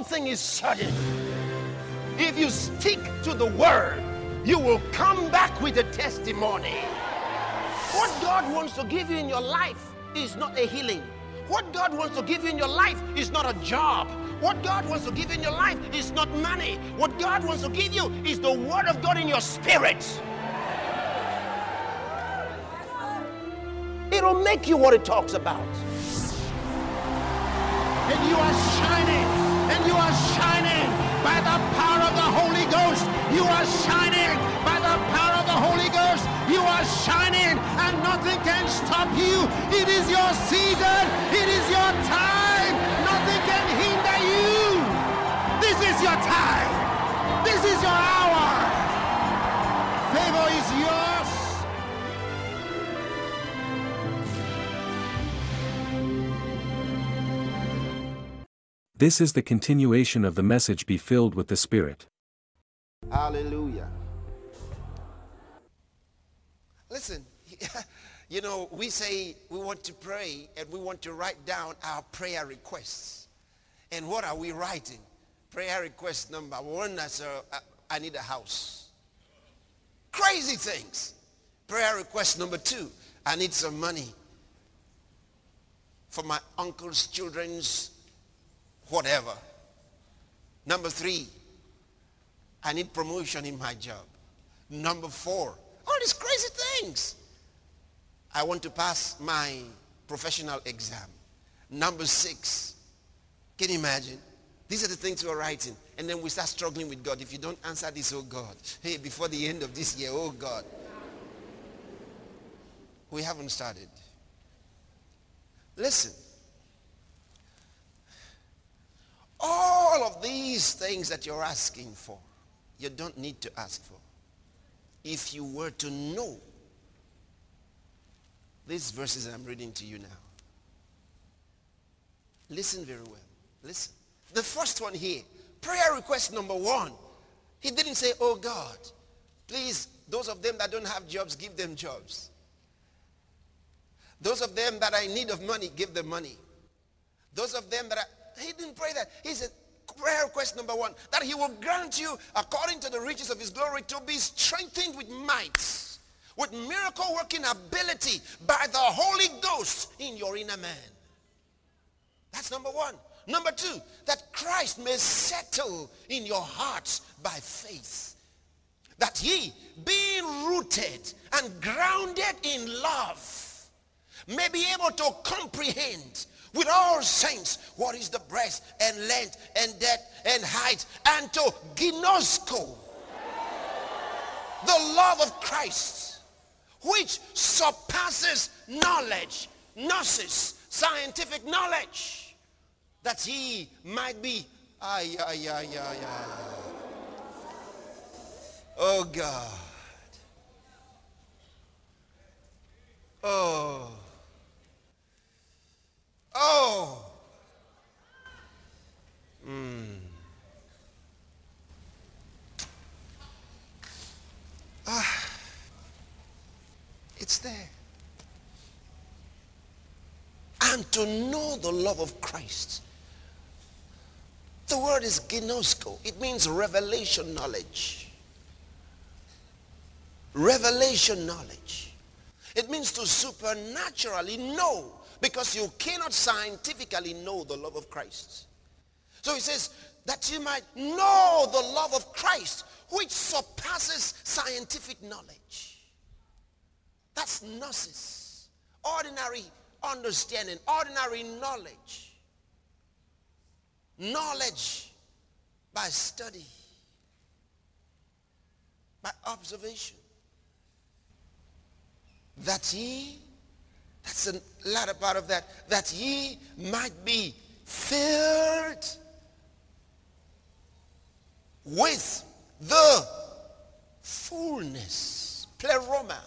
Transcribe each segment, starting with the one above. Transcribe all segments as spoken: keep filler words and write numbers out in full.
thing is certain. If you stick to the word, you will come back with a testimony. What God wants to give you in your life is not a healing. What God wants to give you in your life is not a job. What God wants to give you in your life is not money. What God wants to give you is the word of God in your spirit. It'll make you what it talks about. And you are shining, and you are shining by the power of the Holy Ghost. You are shining by the power of the Holy Ghost. You are shining, and nothing can stop you. It is your season. It is your time. Nothing can hinder you. This is your time. This is your hour. Favor is yours. This is the continuation of the message, Be Filled with the Spirit. Hallelujah. Listen, you know, we say we want to pray and we want to write down our prayer requests. And what are we writing? Prayer request number one, that's a, I need a house. Crazy things. Prayer request number two, I need some money for my uncle's children's whatever. Number three, I need promotion in my job. Number four, all these crazy things. I want to pass my professional exam. Number six, can you imagine? These are the things we're writing. And then we start struggling with God. If you don't answer this, oh God. Hey, before the end of this year, oh God. We haven't started. Listen. All of these things that you're asking for, you don't need to ask for. If you were to know these verses I'm reading to you now. Listen very well. Listen. The first one here, prayer request number one. He didn't say, oh God, please, those of them that don't have jobs, give them jobs. Those of them that are in need of money, give them money. Those of them that are, he didn't pray that. He said, prayer request number one, that he will grant you, according to the riches of his glory, to be strengthened with might, with miracle working ability by the Holy Ghost in your inner man. That's number one. Number two, that Christ may settle in your hearts by faith. That ye, being rooted and grounded in love, may be able to comprehend with all saints what is the breadth and length and depth and height, and to ginosko, the love of Christ, which surpasses knowledge, gnosis, scientific knowledge, that he might be, ay, ay, ay, ay, ay. Oh God. Oh. Oh. Mm. Ah. It's there. And to know the love of Christ. The word is ginosko. It means revelation knowledge. Revelation knowledge. It means to supernaturally know, because you cannot scientifically know the love of Christ. So he says that you might know the love of Christ, which surpasses scientific knowledge. That's gnosis. Ordinary understanding, ordinary knowledge. Knowledge by study, by observation. That ye, that's the latter part of that, that ye might be filled with the fullness, pleroma,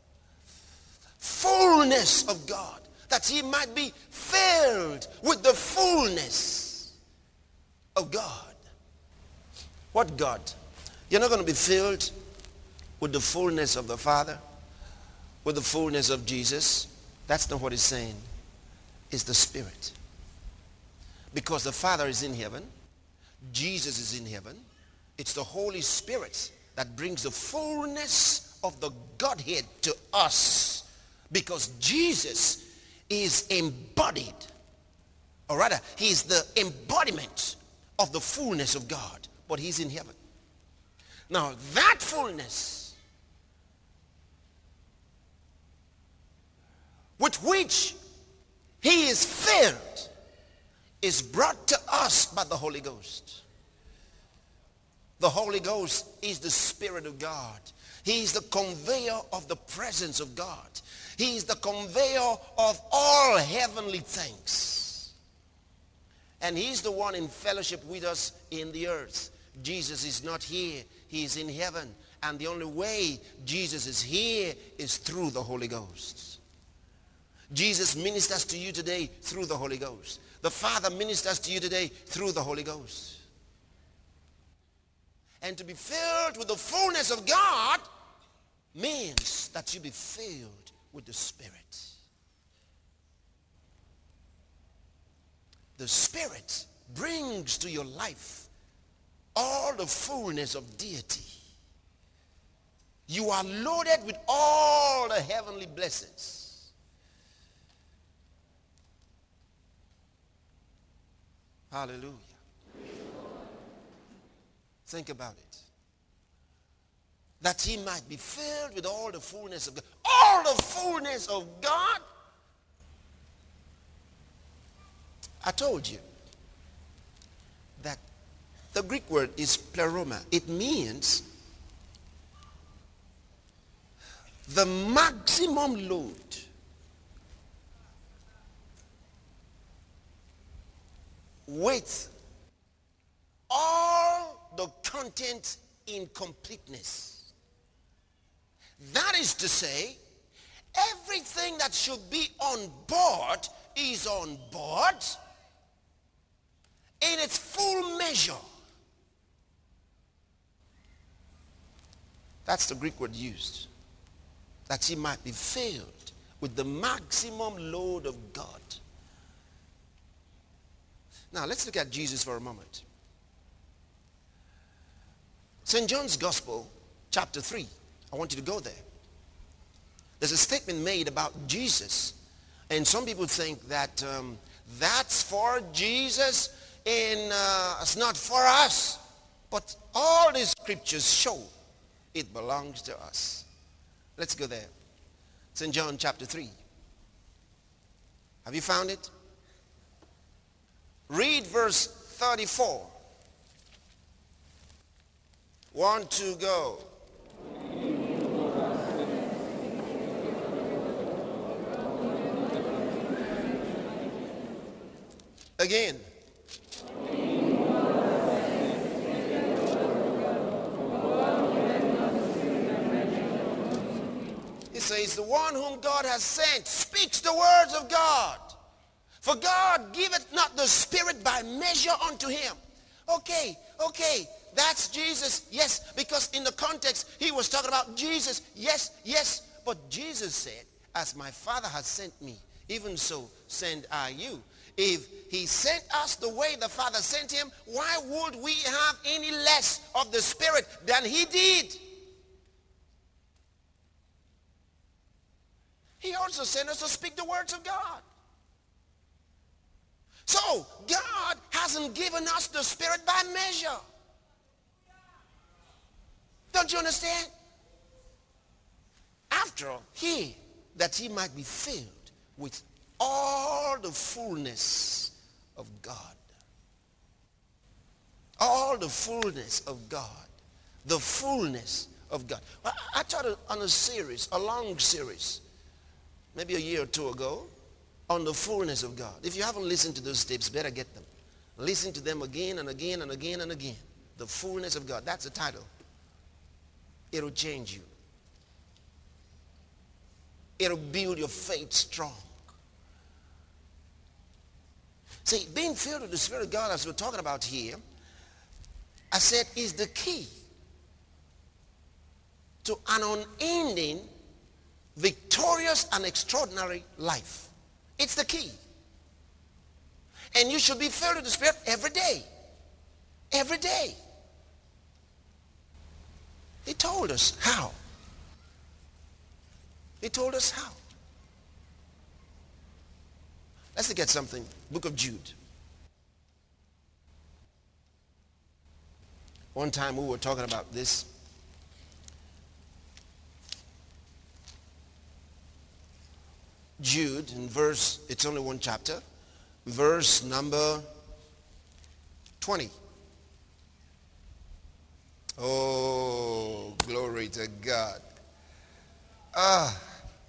fullness of God. That ye might be filled with the fullness of God. What God? You're not going to be filled with the fullness of the Father, with the fullness of Jesus. That's not what he's saying. It's the Spirit. Because the Father is in heaven, Jesus is in heaven. It's the Holy Spirit that brings the fullness of the Godhead to us, because Jesus is embodied, or rather, he is the embodiment of the fullness of God, but he's in heaven. Now, that fullness with which he is filled is brought to us by the Holy Ghost. The Holy Ghost is the Spirit of God. He is the conveyor of the presence of God. He is the conveyor of all heavenly things. And he's the one in fellowship with us in the earth. Jesus is not here. He is in heaven. And the only way Jesus is here is through the Holy Ghost. Jesus ministers to you today through the Holy Ghost. The Father ministers to you today through the Holy Ghost. And to be filled with the fullness of God means that you be filled with the Spirit. The Spirit brings to your life all the fullness of deity. You are loaded with all the heavenly blessings. Hallelujah. Think about it. That he might be filled with all the fullness of God. All the fullness of God. I told you that the Greek word is pleroma. It means the maximum load. With all the content in completeness. That is to say, everything that should be on board is on board in its full measure. That's the Greek word used. That he might be filled with the maximum load of God. Now, let's look at Jesus for a moment. Saint John's Gospel, chapter three. I want you to go there. There's a statement made about Jesus. And some people think that um, that's for Jesus and uh, it's not for us. But all the scriptures show it belongs to us. Let's go there. Saint John chapter three. Have you found it? Read verse thirty-four. One, two, go. Again. He says, the one whom God has sent speaks the words of God. For God giveth not the Spirit by measure unto him. Okay, okay, that's Jesus. Yes, because in the context, he was talking about Jesus. Yes, yes. But Jesus said, as my Father has sent me, even so send I you. If he sent us the way the Father sent him, why would we have any less of the Spirit than he did? He also sent us to speak the words of God. So, God hasn't given us the Spirit by measure. Don't you understand? After all, he, that he might be filled with all the fullness of God. All the fullness of God. The fullness of God. Well, I taught on a series, a long series, maybe a year or two ago, on the fullness of God. If you haven't listened to those tapes, better get them. Listen to them again and again and again and again. The fullness of God. That's the title. It'll change you. It'll build your faith strong. See, being filled with the Spirit of God, as we're talking about here, I said, is the key to an unending, victorious, and extraordinary life. It's the key. And you should be filled with the Spirit every day. every day. He told us how. He told us how. Let's look at something. Book of Jude. One time we were talking about this. Jude, in verse, it's only one chapter, verse number twenty. Oh, glory to God. Ah.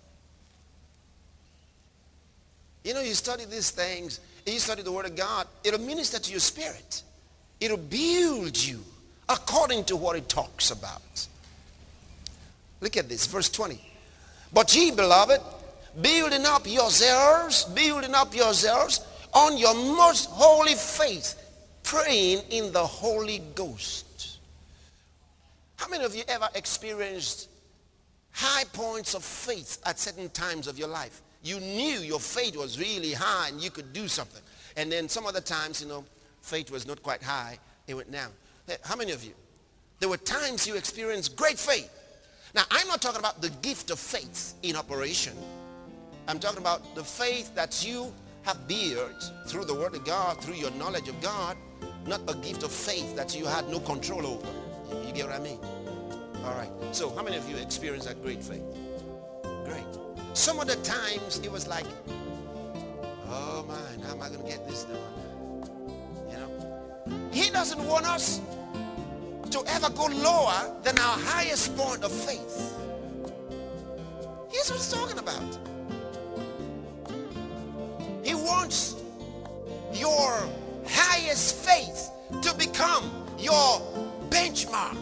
You know, you study these things, and you study the Word of God, it'll minister to your spirit. It'll build you according to what it talks about. Look at this, verse twenty. But ye, beloved, building up yourselves, building up yourselves on your most holy faith, praying in the Holy Ghost. How many of you ever experienced high points of faith at certain times of your life? You knew your faith was really high and you could do something. And then some other times, you know, faith was not quite high. It went down. How many of you? There were times you experienced great faith. Now, I'm not talking about the gift of faith in operation. I'm talking about the faith that you have built through the Word of God, through your knowledge of God, not a gift of faith that you had no control over. You get what I mean? All right. So how many of you experienced that great faith? Great. Some of the times it was like, oh man, how am I going to get this done? You know? He doesn't want us to ever go lower than our highest point of faith. Here's what he's talking about. He wants your highest faith to become your benchmark.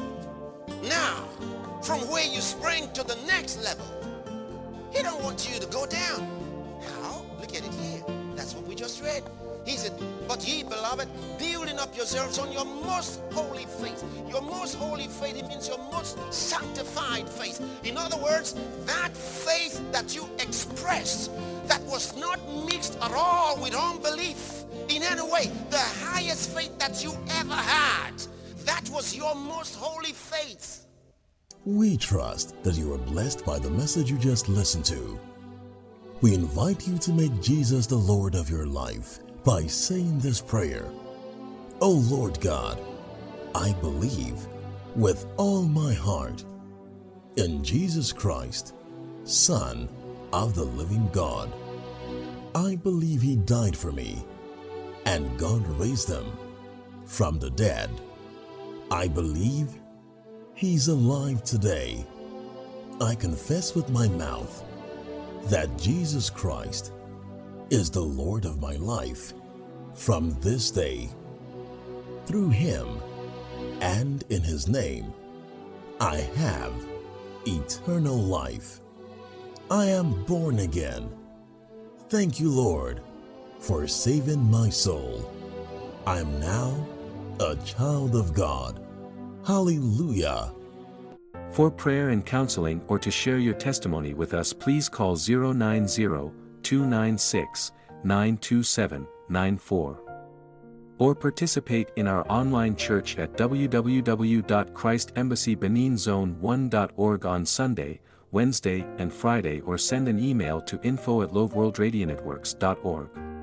Now, from where you spring to the next level. He don't want you to go down. How? Look at it here. That's what we just read. He said, but ye, beloved, building up yourselves on your most holy faith. Your most holy faith, it means your most sanctified faith. In other words, that faith that you expressed that was not mixed at all with unbelief in any way. The highest faith that you ever had. That was your most holy faith. We trust that you are blessed by the message you just listened to. We invite you to make Jesus the Lord of your life by saying this prayer. O Lord God, I believe with all my heart in Jesus Christ, Son of the living God. I believe He died for me and God raised Him from the dead. I believe He's alive today. I confess with my mouth that Jesus Christ is the Lord of my life from this day. Through Him and in His name, I have eternal life. I am born again. Thank you, Lord, for saving my soul. I am now a child of God. Hallelujah. For prayer and counseling or to share your testimony with us, please call zero nine zero, two nine six, nine two seven, nine four. Or participate in our online church at w w w dot christ embassy benin zone one dot org on Sunday, Wednesday, and Friday, or send an email to info at loveworldradionetworks dot org.